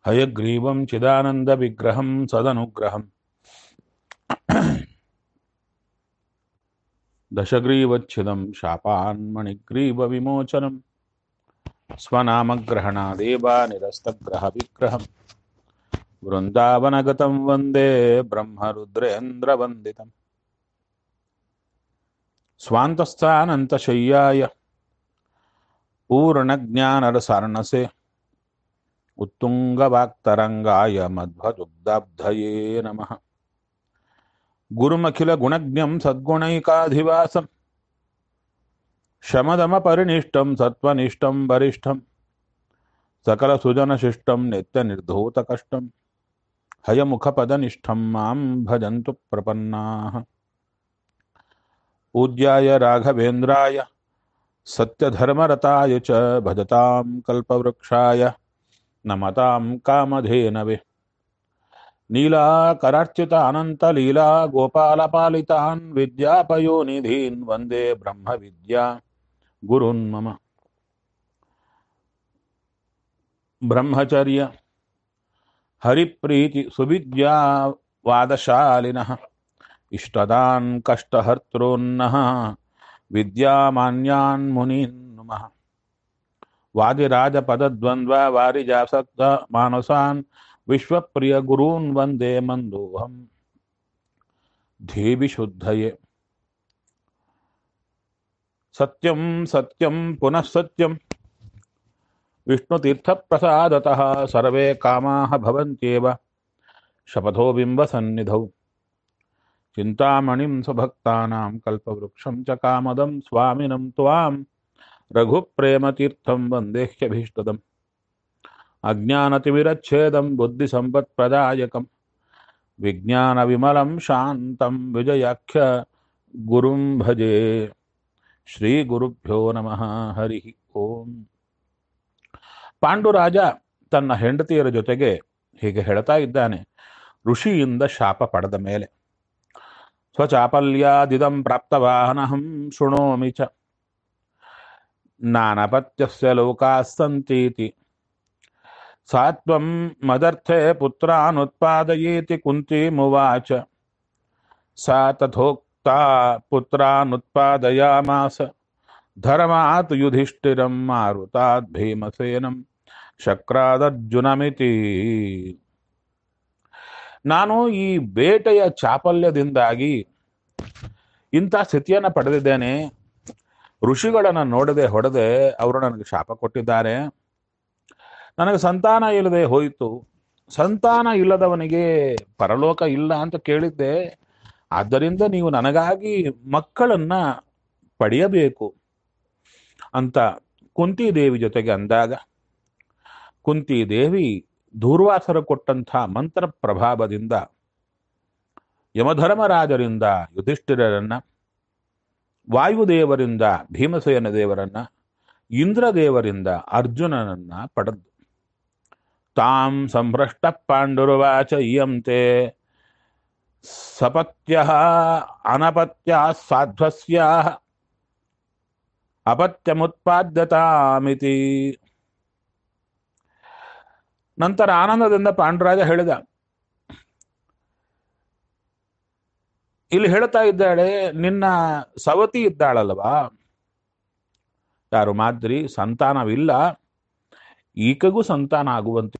हयग्रीवं चिदानन्दविग्रहं सदनुग्रहं दशग्रीवच्छिदं शापान्मणिग्रीवविमोचनं स्वनामग्रहणादेवानिरस्तग्रहविग्रहं वृन्दावनगतं वन्दे ब्रह्मरुद्रेन्द्रवन्दितम् स्वान्तस्थानन्तशय्याय पूर्णज्ञानरसार्णसे उत्तुङ्गवाक्तरङ्गाय मध्वदुग्धाब्धये नमः। गुरुमखिलगुणज्ञं सद्गुणैकाधिवासं शमदमपरिनिष्टं सत्त्वनिष्ठं वरिष्ठं सकलसुजनशिष्टं नित्यनिर्धूतकष्टं हयमुखपदनिष्ठं मां भजन्तु प्रपन्नाः। पूज्याय राघवेन्द्राय सत्यधर्मरताय च भजतां कल्पवृक्षाय नमतां कामधेनवे नीलाकरार्चित अनन्तलीला गोपालपालितान् विद्यापयोनिधीन् वन्दे ब्रह्मविद्या गुरून् मम। ब्रह्मचर्य हरिप्रीति सुविद्या वादशालिनः इष्टदान् कष्टहर्तॄन्नः विद्यामान्यान् मुनीन् नुमः। वादिराजपदद्वन्द्व वारिजासक्त मानसान् विश्वप्रिय गुरून् वन्दे मन्दोऽहम् धीविशुद्धये। सत्यं सत्यं पुनः सत्यं विष्णुतीर्थप्रसादतः सर्वे कामाः भवन्त्येव शपथो बिम्बसन्निधौ चिन्तामणिं स्वभक्तानां कल्पवृक्षं च कामदं स्वामिनं त्वां रघुप्रेमतीर्थं वन्देह्यभीष्टदम् अज्ञानतिमिरच्छेदं बुद्धिसम्पत्प्रदायकं विज्ञानविमलं शान्तं विजयाख्य गुरुं भजे। ಶ್ರೀಗುರುಭ್ಯೋ ನಮಃ ಹರಿ ಓಂ. ಪಾಂಡುರಾಜ ತನ್ನ ಹೆಂಡತಿಯರ ಜೊತೆಗೆ ಹೀಗೆ ಹೇಳ್ತಾ ಇದ್ದಾನೆ. ಋಷಿಯಿಂದ ಶಾಪ ಪಡೆದ ಮೇಲೆ ಸ್ವಚಾಪಲ್ಯಾದಿದಂ ಪ್ರಾಪ್ತವಾನಹಂ ಶೃಣೋಮಿ ಚ ನಾನಪತ್ಯಸ್ಯ ಲೋಕಾಸ್ಸಂತೀತಿ ಸಾತ್ವಂ ಮದರ್ಥೆ ಪುತ್ರಾನುತ್ಪಾದಯೇತಿ ಕುಂತೀಮುವಾಚ ಸಾ ತಥೋಕ್ತಾ ಪುತ್ರಾನುತ್ಪಾದಯಾಮಾಸ ಧರ್ಮಾತ್ ಯುಧಿಷ್ಠಿರಂ ಮಾರುತಾತ್ ಭೀಮಸೇನಂ ಶಕ್ರಾದರ್ಜುನಮಿತಿ. ನಾನು ಈ ಬೇಟೆಯ ಚಾಪಲ್ಯದಿಂದಾಗಿ ಇಂಥ ಸ್ಥಿತಿಯನ್ನು ಪಡೆದಿದ್ದೇನೆ. ಋಷಿಗಳನ್ನು ನೋಡದೆ ಹೊಡೆದೆ ಅವರು ನನಗೆ ಶಾಪ ಕೊಟ್ಟಿದ್ದಾರೆ. ನನಗೆ ಸಂತಾನ ಇಲ್ಲದೆ ಹೋಯಿತು. ಸಂತಾನ ಇಲ್ಲದವನಿಗೆ ಪರಲೋಕ ಇಲ್ಲ ಅಂತ ಕೇಳಿದ್ದೆ. ಆದ್ದರಿಂದ ನೀವು ನನಗಾಗಿ ಮಕ್ಕಳನ್ನ ಪಡೆಯಬೇಕು ಅಂತ ಕುಂತಿದೇವಿ ಜೊತೆಗೆ ಅಂದಾಗ, ಕುಂತಿದೇವಿ ದೂರ್ವಾಸರು ಕೊಟ್ಟಂಥ ಮಂತ್ರ ಪ್ರಭಾವದಿಂದ ಯಮಧರ್ಮರಾಜರಿಂದ ಯುಧಿಷ್ಠಿರರನ್ನ, ವಾಯುದೇವರಿಂದ ಭೀಮಸೇನ ದೇವರನ್ನ, ಇಂದ್ರದೇವರಿಂದ ಅರ್ಜುನನನ್ನ ಪಡೆದು ತಾಂ ಸಂಭ್ರಷ್ಟ ಪಾಂಡುರುವಾಚ ಇಯಂತೆ ಸಪತ್ಯ ಅನಪತ್ಯ ಸಾಧ್ವಸ್ಯ ಅಪತ್ಯಮುತ್ಪಾದ್ಯತಾಮಿತಿ. ನಂತರ ಆನಂದದಿಂದ ಪಾಂಡುರಾಜ ಹೇಳಿದ, ಇಲ್ಲಿ ಹೇಳ್ತಾ ಇದ್ದಾಳೆ, ನಿನ್ನ ಸವತಿ ಇದ್ದಾಳಲ್ವಾ, ಯಾರು ಮಾದ್ರಿ, ಸಂತಾನವಿಲ್ಲ, ಈಕೆಗೂ ಸಂತಾನ ಆಗುವಂತೆ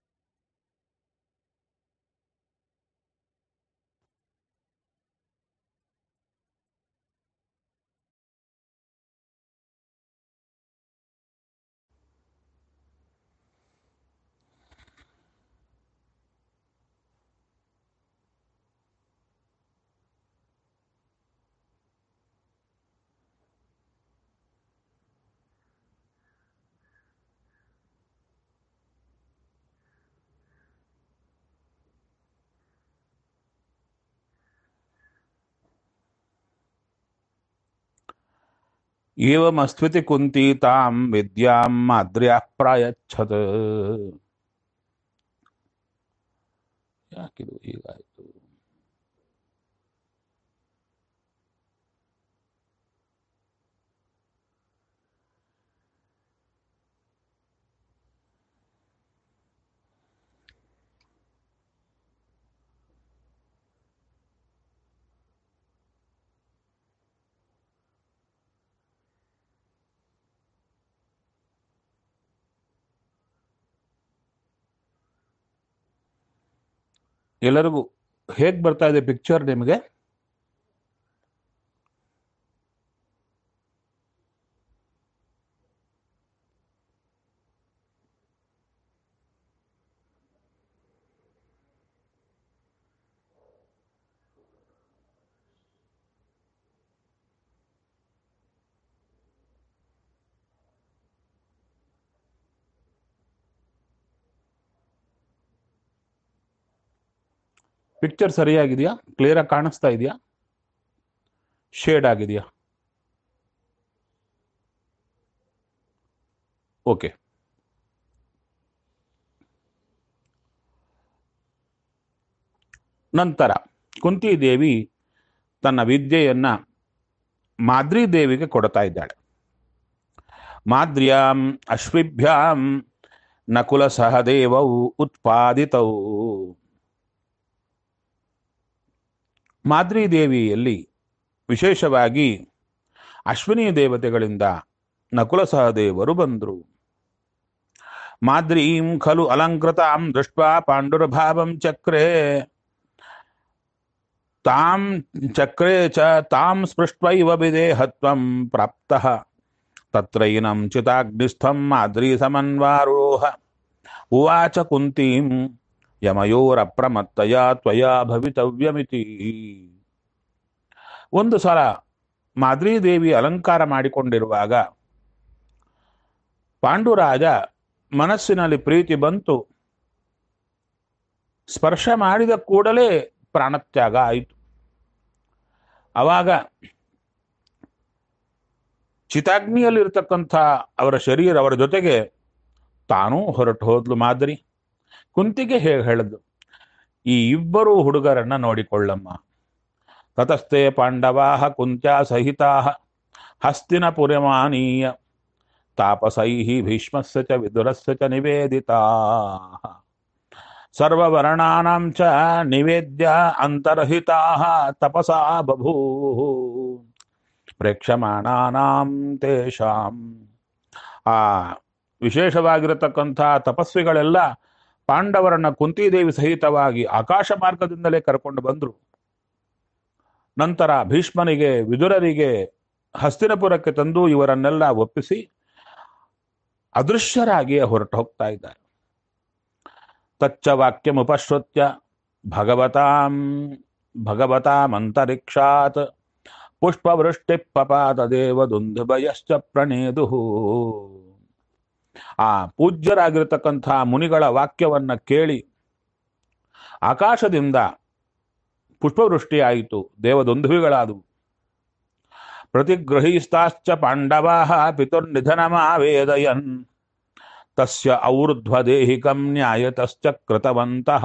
ಏವಮಸ್ತ್ವಿತಿ ಕುಂತಿ ತಾಂ ವಿದ್ಯಾಂ ಮಾದ್ರ್ಯಾಃ ಪ್ರಾಯಚ್ಛತ್. ಯಾಕಿದು ಹೀಗಾಯಿತು? ಎಲ್ಲರಿಗೂ ಹೇಗೆ ಬರ್ತಾ ಇದೆ ಪಿಕ್ಚರ್ ನಿಮಗೆ? ಪಿಕ್ಚರ್ ಸರಿಯಾಗಿದೆಯಾ? ಕ್ಲಿಯರ್ ಆಗಿ ಕಾಣಿಸ್ತಾ ಇದೆಯಾ? ಶೇಡ್ ಆಗಿದೆಯಾ? ಓಕೆ. ನಂತರ ಕುಂತಿದೇವಿ ತನ್ನ ವಿದ್ಯೆಯನ್ನ ಮಾದ್ರಿ ದೇವಿಗೆ ಕೊಡ್ತಾ ಇದ್ದಾಳೆ. ಮಾದ್ರ್ಯಾಂ ಅಶ್ವಿಭ್ಯಾಂ ನಕುಲ ಸಹದೇವೌ ಉತ್ಪಾದಿತೌ. ಮಾದ್ರಿ ದೇವಿಯಲ್ಲಿ ವಿಶೇಷವಾಗಿ ಅಶ್ವಿನಿ ದೇವತೆಗಳಿಂದ ನಕುಲ ಸಹದೇವರು ಬಂದರು. ಮಾದ್ರೀಂ ಖಲು ಅಲಂಕೃತಾಂ ದೃಷ್ಟ್ವಾ ಪಾಂಡುರಭಾವಂ ಚಕ್ರೆ ತಾಂ ಚಕ್ರೆ ಚ ತಾಂ ಸ್ಪೃಷ್ಟ್ವೈವ ವಿದೇಹತ್ವಂ ಪ್ರಾಪ್ತಃ ತತ್ರೈನಂ ಚಿತಾಗ್ನಿಸ್ಥಂ ಮಾದ್ರಿ ಸಮನ್ವಾರೋಹ ಉವಾಚ ಕುಂತೀಂ ಯಮಯೋರಪ್ರಮತ್ತಯ ತ್ವಯಾ ಭವಿತವ್ಯಮಿತಿ. ಒಂದು ಸಲ ಮಾದ್ರಿ ದೇವಿ ಅಲಂಕಾರ ಮಾಡಿಕೊಂಡಿರುವಾಗ ಪಾಂಡುರಾಜ ಮನಸ್ಸಿನಲ್ಲಿ ಪ್ರೀತಿ ಬಂತು. ಸ್ಪರ್ಶ ಮಾಡಿದ ಕೂಡಲೇ ಪ್ರಾಣತ್ಯಾಗ ಆಯಿತು. ಆವಾಗ ಚಿತಾಗ್ನಿಯಲ್ಲಿರ್ತಕ್ಕಂಥ ಅವರ ಶರೀರ ಅವರ ಜೊತೆಗೆ ತಾನೂ ಹೊರಟು ಹೋದ್ಲು ಮಾದ್ರಿ. ಕುಂತಿಗೆ ಹೇಗೆ ಹೇಳಿದ್ಲು, ಈ ಇಬ್ಬರು ಹುಡುಗರನ್ನ ನೋಡಿಕೊಳ್ಳಮ್ಮ. ತತಸ್ಥೆ ಪಾಂಡವಾಹ ಕುಂತ್ಯಾ ಸಹಿತಾಹ ಹಸ್ತಿನಪುರಮಾನೀಯ ತಾಪಸೈಃ ಭೀಷ್ಮಸ್ಯ ಚ ವಿದುರಸ್ಯ ಚ ನಿವೇದಿತಾಃ ಸರ್ವವರ್ಣಾನಾಂ ಚ ನಿವೇದ್ಯ ಅಂತರ್ಹಿತಾಃ ತಪಸಾ ಬಭೂಃ ಪ್ರೇಕ್ಷಮಾಣಾನಾಂ ತೇಷಾಂ. ಆ ವಿಶೇಷವಾಗಿರತಕ್ಕಂಥ ತಪಸ್ವಿಗಳೆಲ್ಲ ಪಾಂಡವರನ್ನ ಕುಂತಿದೇವಿ ಸಹಿತವಾಗಿ ಆಕಾಶ ಮಾರ್ಗದಿಂದಲೇ ಕರ್ಕೊಂಡು ಬಂದರು. ನಂತರ ಭೀಷ್ಮನಿಗೆ ವಿದುರರಿಗೆ ಹಸ್ತಿನಪುರಕ್ಕೆ ತಂದು ಇವರನ್ನೆಲ್ಲ ಒಪ್ಪಿಸಿ ಅದೃಶ್ಯರಾಗಿ ಹೊರಟು ಹೋಗ್ತಾ ಇದ್ದಾರೆ. ತಚ್ಚ ವಾಕ್ಯಮುಪಶ್ರುತ್ಯ ಭಗವತಾಮಂತರಿಕ್ಷಾತ್ ಪುಷ್ಪವೃಷ್ಟಿ ಪಪಾತ ದೇವದುಂದುಭಯಶ್ಚ ಪ್ರಣೇದು. ಆ ಪೂಜ್ಯರಾಗಿರತಕ್ಕಂಥ ಮುನಿಗಳ ವಾಕ್ಯವನ್ನ ಕೇಳಿ ಆಕಾಶದಿಂದ ಪುಷ್ಪವೃಷ್ಟಿಯಾಯಿತು, ದೇವದುಂದುಭಿಗಳಾದವು. ಪ್ರತಿಗೃಹೀಸ್ತಾಶ್ಚ ಪಾಂಡವಾಃ ಪಿತುರ್ನಿಧನಮಾವೇದಯನ್ ತಸ್ಯ ಔರ್ಧ್ವದೇಹಿಕಂ ನ್ಯಾಯತಶ್ಚ ಕೃತವಂತಃ.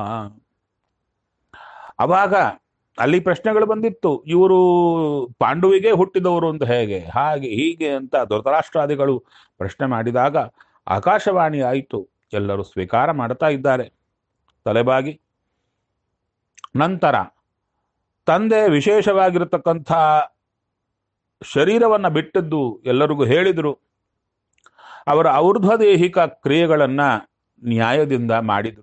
ಅವಾಗ ಅಲ್ಲಿ ಪ್ರಶ್ನೆಗಳು ಬಂದಿತ್ತು, ಇವರು ಪಾಂಡುವಿಗೆ ಹುಟ್ಟಿದವರು ಅಂತ ಹೇಗೆ, ಹಾಗೆ ಹೀಗೆ ಅಂತ ಧೃತರಾಷ್ಟ್ರಾದಿಗಳು ಪ್ರಶ್ನೆ ಮಾಡಿದಾಗ ಆಕಾಶವಾಣಿ ಆಯಿತು. ಎಲ್ಲರೂ ಸ್ವೀಕಾರ ಮಾಡ್ತಾ ಇದ್ದಾರೆ ತಲೆಬಾಗಿ. ನಂತರ ತಂದೆ ವಿಶೇಷವಾಗಿರತಕ್ಕಂಥ ಶರೀರವನ್ನು ಬಿಟ್ಟದ್ದು ಎಲ್ಲರಿಗೂ ಹೇಳಿದರು. ಅವರ ಔರ್ಧ್ವದೇಹಿಕ ಕ್ರಿಯೆಗಳನ್ನ ನ್ಯಾಯದಿಂದ ಮಾಡಿದರು.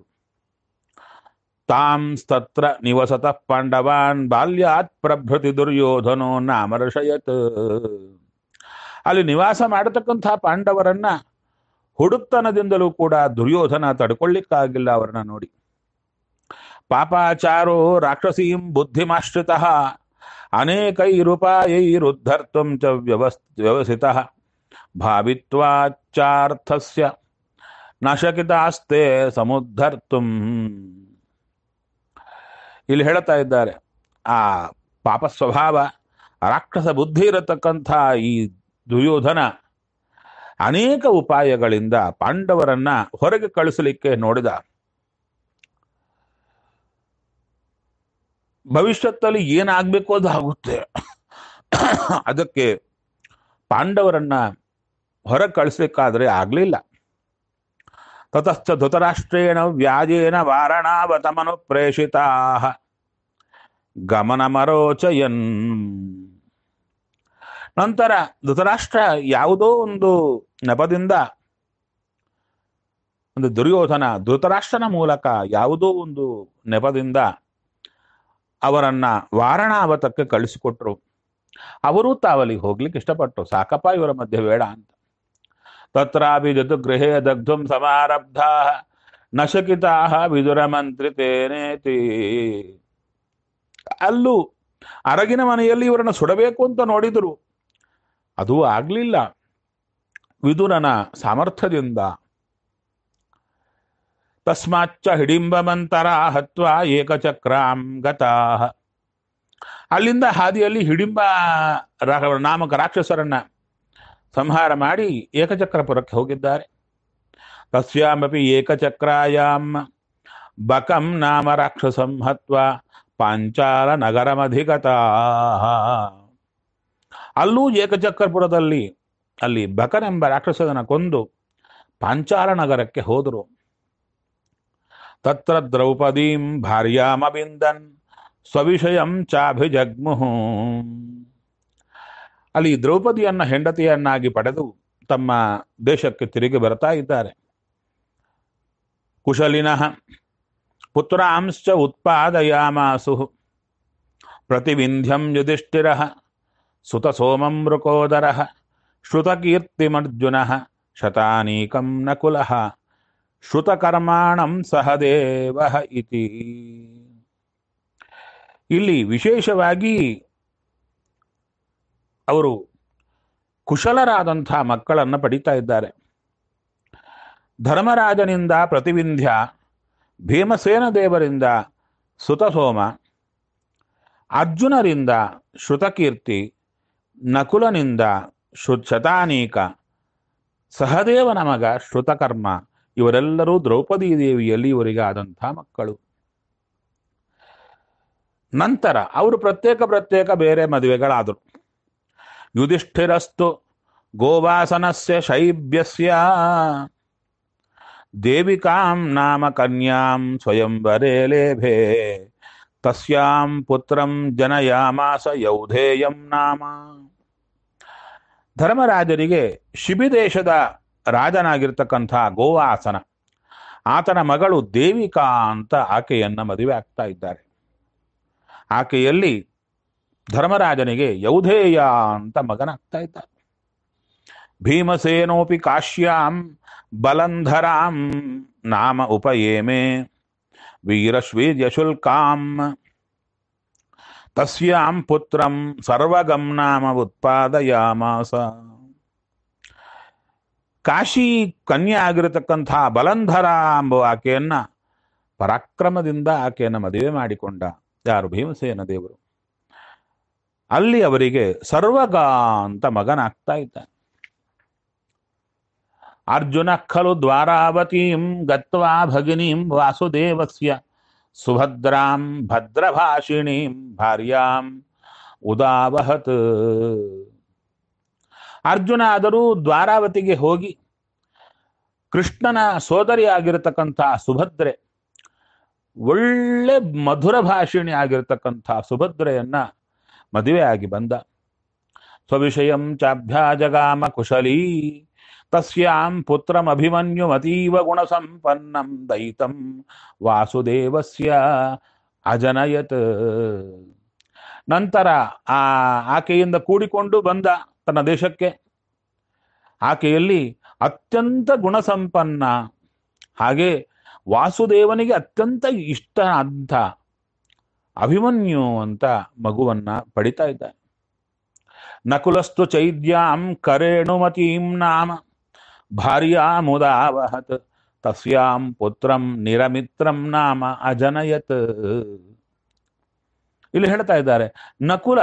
ತಾಂಸ್ತತ್ರ ನಿವಸತಃ ಪಾಂಡವಾನ್ ಬಾಲ್ಯಾತ್ ಪ್ರಭೃತಿ ದುರ್ಯೋಧನೋ ನಾಮರ್ಷಯತ್. ಅಲ್ಲಿ ನಿವಾಸ ಮಾಡತಕ್ಕಂಥ ಪಾಂಡವರನ್ನ ಹುಡುಕ್ತನದಿಂದಲೂ ಕೂಡ ದುರ್ಯೋಧನ ತಡ್ಕೊಳ್ಳಿಕ್ಕಾಗಿಲ್ಲ ಅವರನ್ನ ನೋಡಿ. ಪಾಪಾಚಾರೋ ರಾಕ್ಷಸೀಂ ಬುದ್ಧಿಮಾಶ್ರಿತಃ ಅನೇಕೈರುಪಾಯೈರುದ್ಧರ್ತುಂ ಚ ವ್ಯವಸಿತಃ ಭಾವಿತ್ವಾಚಾರ್ಥಸ್ಯ ನಶಕಿತಾಸ್ತೆ ಸಮುದ್ಧರ್ತುಂ. ಇಲ್ಲಿ ಹೇಳ್ತಾ ಇದ್ದಾರೆ, ಆ ಪಾಪ ಸ್ವಭಾವ ರಾಕ್ಷಸ ಬುದ್ಧಿ ಇರತಕ್ಕಂಥ ಈ ದುರ್ಯೋಧನ ಅನೇಕ ಉಪಾಯಗಳಿಂದ ಪಾಂಡವರನ್ನ ಹೊರಗೆ ಕಳಿಸಲಿಕ್ಕೆ ನೋಡಿದ. ಭವಿಷ್ಯತ್ತಲ್ಲಿ ಏನಾಗಬೇಕು ಅದು ಆಗುತ್ತೆ. ಅದಕ್ಕೆ ಪಾಂಡವರನ್ನ ಹೊರಗೆ ಕಳಿಸ್ಲಿಕ್ಕಾದ್ರೆ ಆಗ್ಲಿಲ್ಲ. ತತಶ್ಚ ಧೃತರಾಷ್ಟ್ರೇಣ ವ್ಯಾಜೇನ ವಾರಣಾವತಮನು ಪ್ರೇಷಿತಾ ಗಮನಮರೋಚಯನ್. ನಂತರ ಧೃತರಾಷ್ಟ್ರ ಯಾವುದೋ ಒಂದು ನೆಪದಿಂದ ಒಂದು ದುರ್ಯೋಧನ ಧೃತರಾಷ್ಟ್ರನ ಮೂಲಕ ಯಾವುದೋ ಒಂದು ನೆಪದಿಂದ ಅವರನ್ನ ವಾರಣಾವತಕ್ಕೆ ಕಳಿಸಿಕೊಟ್ರು. ಅವರೂ ತಾವಲ್ಲಿಗೆ ಹೋಗ್ಲಿಕ್ಕೆ ಇಷ್ಟಪಟ್ಟು ಸಾಕಪ್ಪ ಇವರ ಮಧ್ಯೆ ಬೇಡ ಅಂತ. ತತ್ರಾಪಿ ಜತುಗೃಹೇ ದಗ್ಧಂ ಸಮಾರಬ್ಧಾ ನಶಕಿತಾ ವಿದುರ ಮಂತ್ರಿತೇನೇತಿ. ಅಲ್ಲೂ ಅರಗಿನ ಮನೆಯಲ್ಲಿ ಇವರನ್ನು ಸುಡಬೇಕು ಅಂತ ನೋಡಿದರು, ಅದೂ ಆಗ್ಲಿಲ್ಲ. ವಿದುರನ ಸಾಮರ್ಥ್ಯದಿಂದ ತಸ್ಮಾಚ್ಚ ಹಿಡಿಂಬಮಂತರ ಹತ್ವ ಏಕಚಕ್ರಾಂ ಗತಾಃ. ಅಲ್ಲಿಂದ ಹಾದಿಯಲ್ಲಿ ಹಿಡಿಂಬ ನಾಮಕ ರಾಕ್ಷಸರನ್ನ ಸಂಹಾರ ಮಾಡಿ ಏಕಚಕ್ರಪುರಕ್ಕೆ ಹೋಗಿದ್ದಾರೆ. ತಸ್ಯಾಮಪಿ ಏಕಚಕ್ರಾಯಾಂ ಬಕಂ ನಾಮ ರಾಕ್ಷಸಂ ಹತ್ವ ಪಾಂಚಾಲ ನಗರಮಧಿಗತಾಃ. ಅಲ್ಲೂ ಏಕಚಕ್ರಪುರದಲ್ಲಿ ಅಲ್ಲಿ ಬಕನೆಂಬ ರಾಕ್ಷಸನ ಕೊಂದು ಪಾಂಚಾಲ ನಗರಕ್ಕೆ ಹೋದರು. ತತ್ರ ದ್ರೌಪದೀಂ ಭಾರ್ಯಾಮಬಿಂದನ್ ಸ್ವವಿಷಯಂ ಚಾಭಿಜಗ್ಮುಹು. ಅಲ್ಲಿ ದ್ರೌಪದಿಯನ್ನ ಹೆಂಡತಿಯನ್ನಾಗಿ ಪಡೆದು ತಮ್ಮ ದೇಶಕ್ಕೆ ತಿರುಗಿ ಬರ್ತಾ ಇದ್ದಾರೆ. ಕುಶಲಿನಃ ಪುತ್ರಾಂಶ್ಚ ಉತ್ಪಾದಯಾಮಾಸು ಪ್ರತಿವಿಂಧ್ಯಂ ಯುಧಿಷ್ಠಿರಃ ಸುತ ಸೋಮಂ ಮೃಕೋದರಃ ಶ್ರುತಕೀರ್ತಿಮರ್ಜುನಃ ಶತಾನೀಕಂ ನಕುಲಃ ಶ್ರುತಕರ್ಮಾಣಂ ಸಹದೇವಃ ಇತಿ. ಇಲ್ಲಿ ವಿಶೇಷವಾಗಿ ಅವರು ಕುಶಲರಾದಂಥ ಮಕ್ಕಳನ್ನು ಪಡಿತಾ ಇದ್ದಾರೆ. ಧರ್ಮರಾಜನಿಂದ ಪ್ರತಿವಿಂಧ್ಯ, ಭೀಮಸೇನ ದೇವರಿಂದ ಸುತಸೋಮ, ಅರ್ಜುನರಿಂದ ಶ್ರುತಕೀರ್ತಿ, ನಕುಲನಿಂದ ಶತಾನೀಕ, ಸಹದೇವನ ಮಗ ಶ್ರುತಕರ್ಮ, ಇವರೆಲ್ಲರೂ ದ್ರೌಪದಿ ದೇವಿಯಲ್ಲಿ ಇವರಿಗೆ ಆದಂಥ ಮಕ್ಕಳು. ನಂತರ ಅವರು ಪ್ರತ್ಯೇಕ ಬೇರೆ ಮದುವೆಗಳಾದರು. ಯುಧಿಷ್ಠಿರಸ್ತು ಗೋವಾಸನಸ್ಯ ಶೈಬ್ಯಸ್ಯ ದೇವಿಕಾಂ ನಾಮ ಕನ್ಯಾಂ ಸ್ವಯಂವರೇ ಲೇಭೆ ತಸ್ಯಾಂ ಪುತ್ರಂ ಜನಯಾಮಾಸ ಯೌಧೇಯಂ ನಾಮ. ಧರ್ಮರಾಜರಿಗೆ ಶಿಬಿದೇಶದ ರಾಜನಾಗಿರ್ತಕ್ಕಂಥ ಗೋವಾಸನ, ಆತನ ಮಗಳು ದೇವಿಕಾ ಅಂತ ಆಕೆಯನ್ನ ಮದುವೆ ಆಗ್ತಾ ಇದ್ದಾರೆ. ಆಕೆಯಲ್ಲಿ ಧರ್ಮರಾಜನಿಗೆ ಯೌಧೇಯ ಅಂತ ಮಗನಾಗ್ತಾ ಇದ್ದಾರೆ. ಭೀಮಸೇನೋಪಿ ಕಾಶ್ಯಾಂ ಬಲಂಧರಾಂ ನಾಮ ಉಪಯೇಮೆ ವೀರಶ್ವೀರ್ಯಶುಲ್ಕಾಂ ತಸ್ಯಾಂ ಪುತ್ರಂ ಸರ್ವಗಂ ನಾಮ ಉತ್ಪಾದಯಾಮಾಸ. ಕಾಶಿ ಕನ್ಯೆ ಆಗಿರತಕ್ಕಂಥ ಬಲಂಧರ ಎಂಬ ಆಕೆಯನ್ನ ಪರಾಕ್ರಮದಿಂದ ಆಕೆಯನ್ನು ಮದುವೆ ಮಾಡಿಕೊಂಡ ಯಾರು? ಭೀಮಸೇನ ದೇವರು. ಅಲ್ಲಿ ಅವರಿಗೆ ಸರ್ವಗ ಅಂತ ಮಗನಾಗ್ತಾ ಇದ್ದಾನೆ. ಅರ್ಜುನ ಖಲು ದ್ವಾರಾವತೀಂ ಗತ್ವಾ ಭಗಿನೀಂ ವಾಸುದೇವಸ್ಯ ಸುಭದ್ರಾಂ ಭದ್ರಭಾಷಿಣೀಂ ಭಾರ್ಯಾಂ ಉದಾವಹತ್. ಅರ್ಜುನ ಆದರೂ ದ್ವಾರಾವತಿಗೆ ಹೋಗಿ ಕೃಷ್ಣನ ಸೋದರಿ ಆಗಿರತಕ್ಕಂಥ ಸುಭದ್ರೆ, ಒಳ್ಳೆ ಮಧುರ ಭಾಷಿಣಿ ಆಗಿರತಕ್ಕಂಥ ಸುಭದ್ರೆಯನ್ನ ಮದುವೆಯಾಗಿ ಬಂದ. ಸ್ವವಿಷಯಂ ಚಾಭ್ಯಾಜಗಾಮ ಕುಶಲೀ ತಸ್ಯಾಂ ಪುತ್ರಂ ಅಭಿಮನ್ಯುಮತೀವ ಗುಣಸಂಪನ್ನಂ ದಯಿತಂ ವಾಸುದೇವಸ್ಯ ಅಜನಯತ್. ನಂತರ ಆಕೆಯಿಂದ ಕೂಡಿಕೊಂಡು ಬಂದ ತನ್ನ ದೇಶಕ್ಕೆ. ಆಕೆಯಲ್ಲಿ ಅತ್ಯಂತ ಗುಣಸಂಪನ್ನ, ಹಾಗೆ ವಾಸುದೇವನಿಗೆ ಅತ್ಯಂತ ಇಷ್ಟ ಅಂತ ಅಭಿಮನ್ಯು ಅಂತ ಮಗುವನ್ನ ಪಡಿತಾ ಇದ್ದಾನೆ. ನಕುಲಸ್ತು ಚೈದ್ಯಾಂ ಕರೇಣುಮತೀಂ ನಾಮ ಭಾರ್ಯಾಮುದಾವಹತ್ ತಸ್ಯಾಂ ಪುತ್ರಂ ನಿರಮಿತ್ರಂ ನಾಮ ಅಜನಯತ್. ಇಲ್ಲಿ ಹೇಳ್ತಾ ಇದ್ದಾರೆ, ನಕುಲ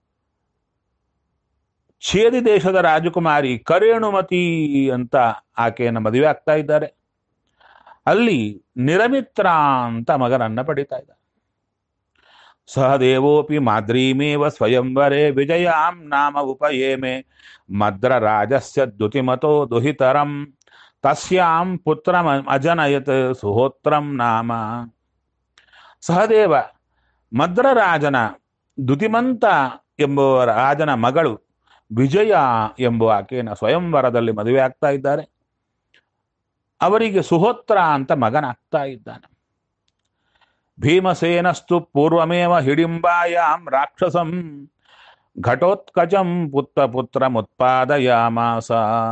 ಛೇದಿ ದೇಶದ ರಾಜಕುಮಾರಿ ಕರೇಣುಮತಿ ಅಂತ ಆಕೆಯನ್ನು ಮದುವೆ ಆಗ್ತಾ ಇದ್ದಾರೆ. ಅಲ್ಲಿ ನಿರಮಿತ್ರ ಅಂತ ಮಗನನ್ನ ಪಡಿತಾ ಇದ್ದಾರೆ. ಸಹದೇವೋಪಿ ಮಾದ್ರೀಮೇವ ಸ್ವಯಂವರೇ ವಿಜಯಾಂ ನಾಮ ಉಪಯೇಮೆ ಮದ್ರ ರಾಜಸ್ಯ ದ್ಯುತಿಮತೋ ದುಹಿತರಂ ತಸ್ಯಾಂ ಪುತ್ರಂ ಅಜನಯತ್ ಸುಹೋತ್ರಂ ನಾಮ. ಸಹದೇವ ಮದ್ರರಾಜನ ದ್ಯುತಿಮಂತ ಎಂಬುವ ರಾಜನ ಮಗಳು ವಿಜಯ ಎಂಬ ಆಕೆಯನ್ನು ಸ್ವಯಂವರದಲ್ಲಿ ಮದುವೆ ಆಗ್ತಾ ಇದ್ದಾರೆ. ಅವರಿಗೆ ಸುಹೋತ್ರ ಅಂತ ಮಗನಾಗ್ತಾ ಇದ್ದಾನೆ. ಭೀಮಸೇನಸ್ತು ಪೂರ್ವಮೇವ ಹಿಡಿಂಬಾಯಾಂ ರಾಕ್ಷಸಂ ಘಟೋತ್ಕಚಂ ಪುತ್ರ ಮುತ್ಪಾದಯಾಮಾಸ.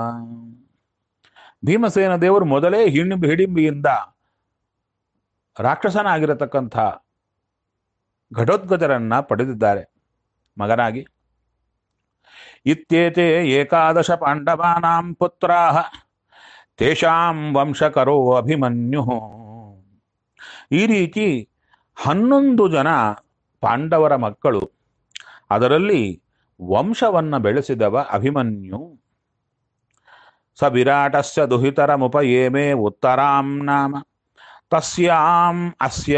ಭೀಮಸೇನ ದೇವರು ಮೊದಲೇ ಹಿಡಿಂಬಿಯಿಂದ ರಾಕ್ಷಸನಾಗಿರತಕ್ಕಂಥ ಘಟೋತ್ಕಚರನ್ನ ಪಡೆದಿದ್ದಾರೆ ಮಗನಾಗಿ. ಇತ್ಯೇತೆ ಏಕಾದಶ ಪಾಂಡವಾನಾಂ ಪುತ್ರಾಃ ತೇಷಾಂ ವಂಶಕರೋ ಅಭಿಮನ್ಯು. ಈ ರೀತಿ 11 ಜನ ಪಾಂಡವರ ಮಕ್ಕಳು, ಅದರಲ್ಲಿ ವಂಶವನ್ನು ಬೆಳೆಸಿದವ ಅಭಿಮನ್ಯು. ಸ ವಿರಾಟಸ್ಯ ದುಹಿತರಮುಪಯೇಮೇ ಉತ್ತರಾಂ ನಾಮ ತಸ್ಯಾಂ ಅಸ್ಯ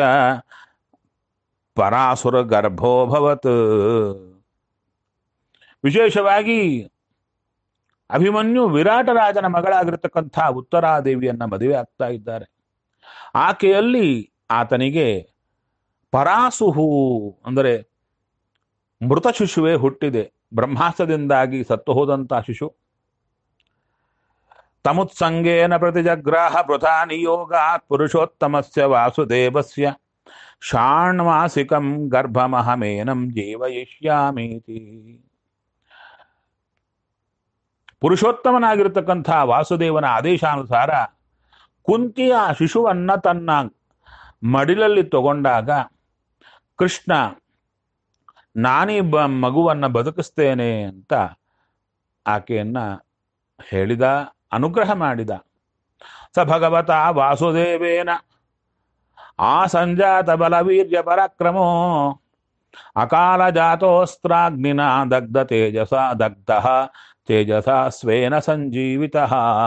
ಪರಾಸುರ ಗರ್ಭೋಭವತ್. ವಿಶೇಷವಾಗಿ ಅಭಿಮನ್ಯು ವಿರಾಟ ರಾಜನ ಮಗಳಾಗಿರತಕ್ಕಂಥ ಉತ್ತರಾದೇವಿಯನ್ನ ಮದುವೆ ಆಗ್ತಾ ಇದ್ದಾರೆ. ಆಕೆಯಲ್ಲಿ ಆತನಿಗೆ ಪರಾಸುಹು ಅಂದರೆ ಮೃತ ಶಿಶುವೇ ಹುಟ್ಟಿದೆ, ಬ್ರಹ್ಮಾಸ್ತ್ರದಿಂದಾಗಿ ಸತ್ತು ಹೋದಂಥ ಶಿಶು. ತಮುತ್ಸಂಗೇನ ಪ್ರತಿಜಗ್ರಾಹ ವೃಥಾ ನಿಯೋಗಾತ್ ಪುರುಷೋತ್ತಮಸ್ಯ ವಾಸುದೇವಸ್ಯ ಷಾಣ್ಮಾಸಿಕಂ ಗರ್ಭಮಹಮೇನಂ ಜೀವಯಿಷ್ಯಾಮೀತಿ. ಪುರುಷೋತ್ತಮನಾಗಿರತಕ್ಕಂಥ ವಾಸುದೇವನ ಆದೇಶಾನುಸಾರ ಕುಂತಿ ಆ ಶಿಶುವನ್ನ ತನ್ನ ಮಡಿಲಲ್ಲಿ ತಗೊಂಡಾಗ ಕೃಷ್ಣ ನಾನೀ ಮಗುವನ್ನ ಬದುಕಿಸ್ತೇನೆ ಅಂತ ಆಕೆಯನ್ನ ಹೇಳಿದ, ಅನುಗ್ರಹ ಮಾಡಿದ. ಸ ಭಗವತ ವಾಸುದೇವೇನ ಆ ಸಂಜಾತ ಬಲವೀರ್ಯ ಪರಾಕ್ರಮೋ ಅಕಾಲ ಜಾತೋಸ್ತ್ರಾಗ್ನಿನ ದಗ್ಧ ತೇಜಸ ಸ್ವೇನ ಸಂಜೀವಿತ.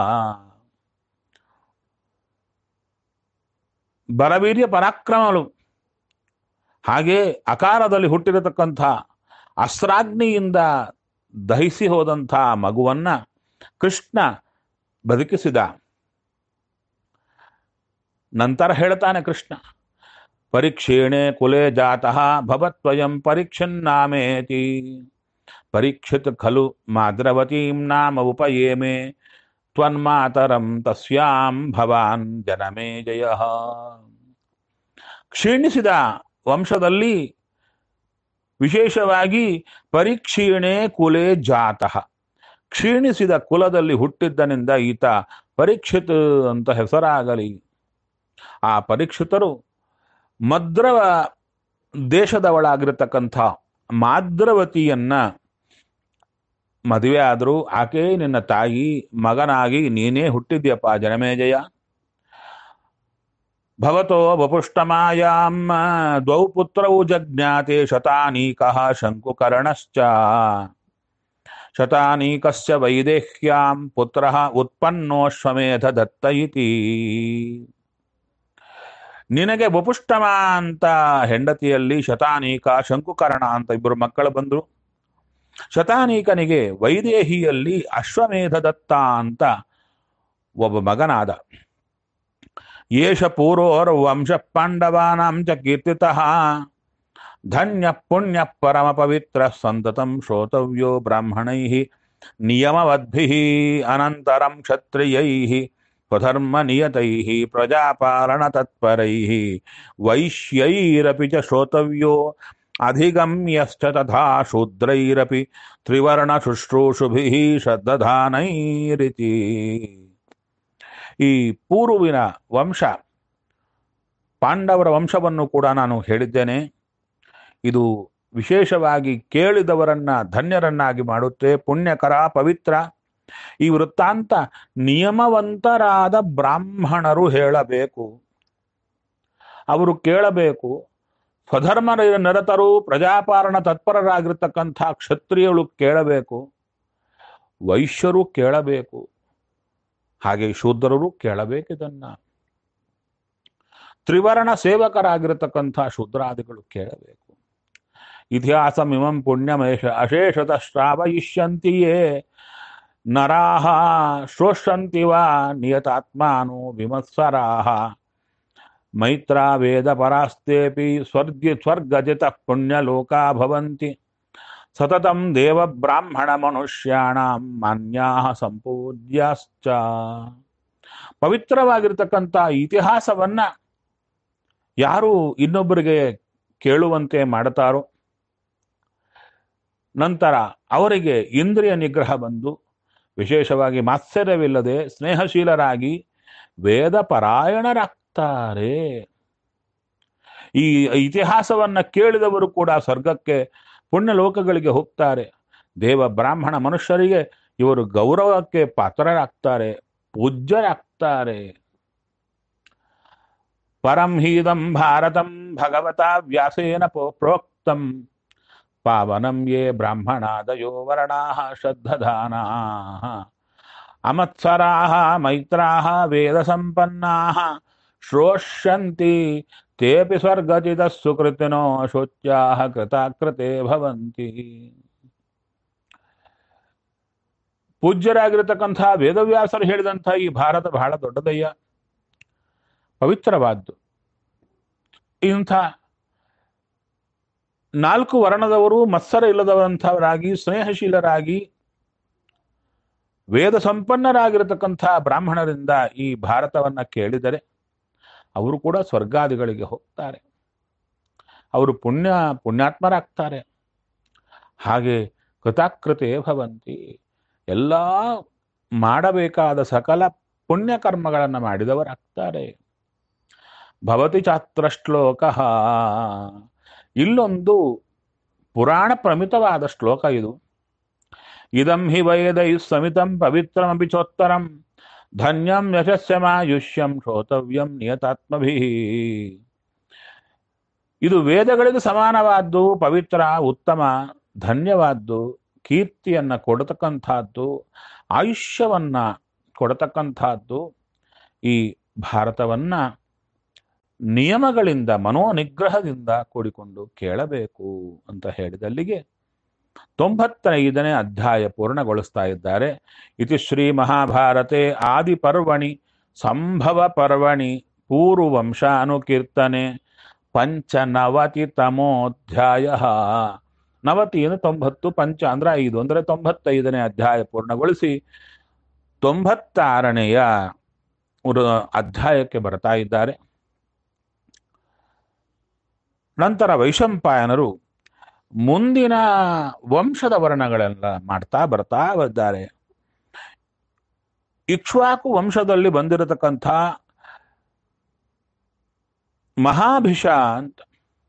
ಬಲವೀರ್ಯ ಪರಾಕ್ರಮಗಳು ಹಾಗೆ ಅಕಾಲದಲ್ಲಿ ಹುಟ್ಟಿರತಕ್ಕಂಥ ಅಸ್ತ್ರಾಗ್ನಿಯಿಂದ ದಹಿಸಿ ಹೋದಂಥ ಮಗುವನ್ನ ಕೃಷ್ಣ ಬದುಕಿಸಿದ. ನಂತರ ಹೇಳ್ತಾನೆ ಕೃಷ್ಣ, ಪರೀಕ್ಷೇಣೆ ಕುಲೆ ಜಾತಃ ಭವತ್ವಯಂ ಪರೀಕ್ಷನ್ನಾಮೇತಿ ಪರೀಕ್ಷಿತ್ ಖಲು ಮಾದ್ರವತೀಂ ನಾಮ ಉಪಯೇಮೆ ತ್ವನ್ಮಾತರಂ ತಸ್ಯಾಂ ಭವಾನ್ ಜನಮೇ ಜಯ. ಕ್ಷೀಣಿಸಿದ ವಂಶದಲ್ಲಿ ವಿಶೇಷವಾಗಿ ಪರೀಕ್ಷೀಣೆ ಕುಲೆ ಜಾತಃ, ಕ್ಷೀಣಿಸಿದ ಕುಲದಲ್ಲಿ ಹುಟ್ಟಿದ್ದನಿಂದ ಈತ ಪರೀಕ್ಷಿತ್ ಅಂತ ಹೆಸರಾಗಲಿ. ಆ ಪರೀಕ್ಷಿತರು ಮದ್ರವ ದೇಶದವಳಾಗಿರತಕ್ಕಂಥ ಮಾದ್ರವತಿಯನ್ನ ಮದುವೆ ಆದರೂ ಆಕೆ ನಿನ್ನ ತಾಯಿ, ಮಗನಾಗಿ ನೀನೇ ಹುಟ್ಟಿದ್ಯಪ್ಪ ಜನಮೇಜಯ. ಭವತೋ ವಪುಷ್ಟಮಾಯಾಂ ದ್ವೌ ಪುತ್ರೌ ಜಜ್ಞಾತೆ ಶತಾನೀಕಃ ಶಂಕುಕರ್ಣಶ್ಚ ಶತಾನೀಕಸ್ಯ ವೈದೇಹ್ಯಾಂ ಪುತ್ರಃ ಉತ್ಪನ್ನೋಶ್ವಮೇಧ ದತ್ತ ಇತಿ. ನಿನಗೆ ವಪುಷ್ಟಮ ಅಂತ ಹೆಂಡತಿಯಲ್ಲಿ ಶತಾನೀಕ, ಶಂಕುಕರ್ಣ ಅಂತ ಇಬ್ಬರು ಮಕ್ಕಳು ಬಂದರು. ಶತಾನೀಕನಿಗೆ ವೈದೇಹಿಯಲ್ಲಿ ಅಶ್ವಮೇಧ ದತ್ತ ಅಂತ ಒಬ್ಬ ಮಗನಾದ. ಯೇಷ ಪೂರ್ವೋರ್ ವಂಶ ಪಾಂಡವಾನಾಂ ಚ ಕೀರ್ತಿತಃ ಧನ್ಯ ಪುಣ್ಯ ಪರಮ ಪವಿತ್ರ ಸಂತತಂ ಶ್ರೋತವ್ಯೋ ಬ್ರಾಹ್ಮಣೈಃ ನಿಯಮವದ್ಭಿಃ ಅನಂತರಂ ಕ್ಷತ್ರಿಯೈಃ ಸ್ವಧರ್ಮ ನಿಯತೈಃ ಪ್ರಜಾಪಾಲನ ತತ್ಪರೈಃ ವೈಶ್ಯೈರಪಿ ಚ ಶ್ರೋತವ್ಯೋ ಅಧಿಗಮ್ಯಶ್ಚ ತಥಾ ಶೂದ್ರೈರಪಿ ತ್ರಿವರ್ಣ ಶುಶ್ರೂಷುಭಿಃ ಶ್ರದ್ಧಾನೈರಿತಿ. ಈ ಪೂರ್ವಿನ ವಂಶ ಪಾಂಡವರ ವಂಶವನ್ನು ಕೂಡ ನಾನು ಹೇಳಿದ್ದೇನೆ. ಇದು ವಿಶೇಷವಾಗಿ ಕೇಳಿದವರನ್ನ ಧನ್ಯರನ್ನಾಗಿ ಮಾಡುತ್ತೆ, ಪುಣ್ಯಕರ, ಪವಿತ್ರ. ಈ ವೃತ್ತಾಂತ ನಿಯಮವಂತರಾದ ಬ್ರಾಹ್ಮಣರು ಹೇಳಬೇಕು, ಅವರು ಕೇಳಬೇಕು. ಸ್ವಧರ್ಮ ನಿರತರು, ಪ್ರಜಾಪಾಲನ ತತ್ಪರರಾಗಿರ್ತಕ್ಕಂಥ ಕ್ಷತ್ರಿಯರು ಕೇಳಬೇಕು, ವೈಶ್ಯರು ಕೇಳಬೇಕು, ಹಾಗೆ ಶೂದ್ರರು ಕೇಳಬೇಕಿದನ್ನ. ತ್ರಿವರ್ಣ ಸೇವಕರಾಗಿರತಕ್ಕಂಥ ಶೂದ್ರಾದಿಗಳು ಕೇಳಬೇಕು. ಇತಿಹಾಸಮಿಮಂ ಪುಣ್ಯಮೇಷ ಅಶೇಷತಃ ಶ್ರಾವಯಿಷ್ಯಂತಿಯೇ ನರಾಹ ಶ್ರೋಷ್ಯಂತಿ ವಾ ನಿಯತಾತ್ಮಾನೋ ವಿಮತ್ಸರಾಹ ಮೈತ್ರ ವೇದ ಪರಾಸ್ತೇಪಿ ಸ್ವರ್ಗಜಿತಃ ಪುಣ್ಯಲೋಕಾ ಭವಂತಿ ಸತತಂ ದೇವ ಬ್ರಾಹ್ಮಣ ಮನುಷ್ಯಾಣಾಂ ಮಾನ್ಯಾಃ ಸಂಪೂಜ್ಯಾಶ್ಚ. ಪವಿತ್ರವಾಗಿರ್ತಕ್ಕಂಥ ಇತಿಹಾಸವನ್ನ ಯಾರು ಇನ್ನೊಬ್ಬರಿಗೆ ಕೇಳುವಂತೆ ಮಾಡುತ್ತಾರೋ, ನಂತರ ಅವರಿಗೆ ಇಂದ್ರಿಯ ನಿಗ್ರಹ ಬಂದು ವಿಶೇಷವಾಗಿ ಮಾತ್ಸರ್ಯವಿಲ್ಲದೆ ಸ್ನೇಹಶೀಲರಾಗಿ ವೇದ ಪರಾಯಣರಾಗ್ತಾರೆ. ಈ ಇತಿಹಾಸವನ್ನ ಕೇಳಿದವರು ಕೂಡ ಸ್ವರ್ಗಕ್ಕೆ, ಪುಣ್ಯ ಲೋಕಗಳಿಗೆ ಹೋಗ್ತಾರೆ. ದೇವ ಬ್ರಾಹ್ಮಣ ಮನುಷ್ಯರಿಗೆ ಇವರು ಗೌರವಕ್ಕೆ ಪಾತ್ರರಾಗ್ತಾರೆ, ಪೂಜ್ಯರಾಗ್ತಾರೆ. ಪರಂ ಹೀದಂ ಭಾರತಂ ಭಗವತಾ ವ್ಯಾಸೇನ ಪ್ರೋಕ್ತಂ ಪಾವನಂ ಯೇ ಬ್ರಾಹ್ಮಣಾದಯೋ ವರ್ಣಾಃ ಶ್ರದ್ಧಧಾನಾಃ ಅಮತ್ಸರಾಃ ಮೈತ್ರಾಃ ವೇದ ಸಂಪನ್ನಾಃ ಶ್ರೋಷ್ಯಂತಿ ತೇಪಿ ಸ್ವರ್ಗಚಿತಃ ಸುಕೃತಿನೋ ಶೋಚ್ಯಾಃ ಕೃತಾಕೃತೆ ಭವಂತಿ. ಪೂಜ್ಯರಾಗಿರತಕ್ಕಂಥ ವೇದವ್ಯಾಸರು ಹೇಳಿದಂಥ ಈ ಭಾರತ ಬಹಳ ದೊಡ್ಡದಯ್ಯ, ಪವಿತ್ರವಾದ್ದು. ಇಂಥ 4 ವರ್ಣದವರು ಮತ್ಸರ ಇಲ್ಲದವಂಥವರಾಗಿ ಸ್ನೇಹಶೀಲರಾಗಿ ವೇದ ಸಂಪನ್ನರಾಗಿರತಕ್ಕಂಥ ಬ್ರಾಹ್ಮಣರಿಂದ ಈ ಭಾರತವನ್ನ ಕೇಳಿದರೆ ಅವರು ಕೂಡ ಸ್ವರ್ಗಾದಿಗಳಿಗೆ ಹೋಗ್ತಾರೆ, ಅವರು ಪುಣ್ಯಾತ್ಮರಾಗ್ತಾರೆ. ಹಾಗೆ ಕೃತಾಕೃತೆ ಭವಂತಿ, ಎಲ್ಲ ಮಾಡಬೇಕಾದ ಸಕಲ ಪುಣ್ಯಕರ್ಮಗಳನ್ನು ಮಾಡಿದವರಾಗ್ತಾರೆ. ಭವತಿ ಚಾತ್ರ ಶ್ಲೋಕ, ಇಲ್ಲೊಂದು ಪುರಾಣ ಪ್ರಮಿತವಾದ ಶ್ಲೋಕ ಇದು. ಇದಂ ಹಿ ವೇದೈ ಸಮಿತಂ ಪವಿತ್ರಮಪಿ ಚೋತ್ತರಂ ಧನ್ಯಂ ಯಶಸ್ಯಮಾಯುಷ್ಯಂ ಶ್ರೋತವ್ಯಂ ನಿಯತಾತ್ಮಭಿಃ. ಇದು ವೇದಗಳಿಗೆ ಸಮಾನವಾದ್ದು, ಪವಿತ್ರ, ಉತ್ತಮ, ಧನ್ಯವಾದ್ದು, ಕೀರ್ತಿಯನ್ನ ಕೊಡತಕ್ಕಂಥದ್ದು, ಆಯುಷ್ಯವನ್ನ ಕೊಡತಕ್ಕಂಥದ್ದು. ಈ ಭಾರತವನ್ನ ನಿಯಮಗಳಿಂದ, ಮನೋನಿಗ್ರಹದಿಂದ ಕೂಡಿಕೊಂಡು ಕೇಳಬೇಕು ಅಂತ ಹೇಳಿದಲ್ಲಿಗೆ 95ನೇ ಅಧ್ಯಾಯ ಪೂರ್ಣಗೊಳಿಸ್ತಾ ಇದ್ದಾರೆ. ಇತಿ ಶ್ರೀ ಮಹಾಭಾರತೆ ಆದಿ ಪರ್ವಣಿ ಸಂಭವ ಪರ್ವಣಿ ಪೂರ್ವವಂಶಾನುಕೀರ್ತನೆ 95ತಮೋಧ್ಯಾಯ. 90 ಅಂದರೆ 90, ಪಂಚ ಅಂದ್ರೆ 5 ಅಂದರೆ 95ನೇ ಅಧ್ಯಾಯ ಪೂರ್ಣಗೊಳಿಸಿ 96ನೆಯ ಅಧ್ಯಾಯಕ್ಕೆ ಬರ್ತಾ ಇದ್ದಾರೆ. ನಂತರ ವೈಶಂಪಾಯನರು ಮುಂದಿನ ವಂಶದ ವರ್ಣಗಳೆಲ್ಲ ಮಾಡ್ತಾ ಬರ್ತಾ ಇದ್ದಾರೆ. ಇಕ್ಷ್ವಾಕು ವಂಶದಲ್ಲಿ ಬಂದಿರತಕ್ಕಂಥ ಮಹಾಭಿಷ ಅಂತ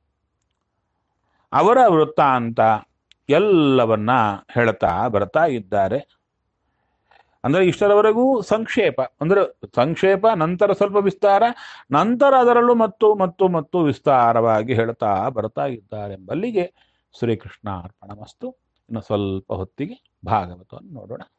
ಅವರ ವೃತ್ತಾಂತ ಎಲ್ಲವನ್ನ ಹೇಳ್ತಾ ಬರ್ತಾ ಇದ್ದಾರೆ. ಅಂದ್ರೆ ಇಷ್ಟರವರೆಗೂ ಸಂಕ್ಷೇಪ, ಅಂದ್ರೆ ಸಂಕ್ಷೇಪ, ನಂತರ ಸ್ವಲ್ಪ ವಿಸ್ತಾರ, ನಂತರ ಅದರಲ್ಲೂ ಮತ್ತು ವಿಸ್ತಾರವಾಗಿ ಹೇಳ್ತಾ ಬರ್ತಾ ಇದ್ದಾರೆಂಬಲ್ಲಿಗೆ ಶ್ರೀಕೃಷ್ಣ ಅರ್ಪಣಮಸ್ತು. ಇನ್ನು ಸ್ವಲ್ಪ ಹೊತ್ತಿಗೆ ಭಾಗವತವನ್ನು ನೋಡೋಣ.